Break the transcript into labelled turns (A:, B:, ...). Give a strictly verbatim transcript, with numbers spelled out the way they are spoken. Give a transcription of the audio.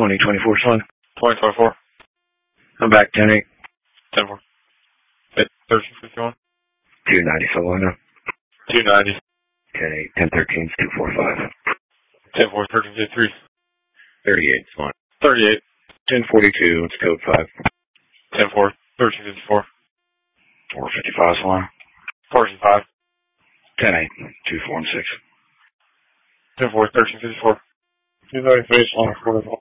A: twenty twenty-four Swan.
B: twenty twenty-four.
A: I'm back, ten eight.
B: ten four. thirteen fifty-one.
A: two ninety Solana.
B: two ninety.
A: ten eight. ten thirteen is two forty-five.
B: ten four. thirteen fifty-three.
A: thirty-eight Swan.
B: thirty-eight.
A: ten forty-two, it's code five.
B: ten four. thirteen fifty-four.
A: four fifty-five Swan.
B: four fifty-five.
A: ten eight. two four six.
B: ten four. thirteen fifty-four. two ninety-three Swan.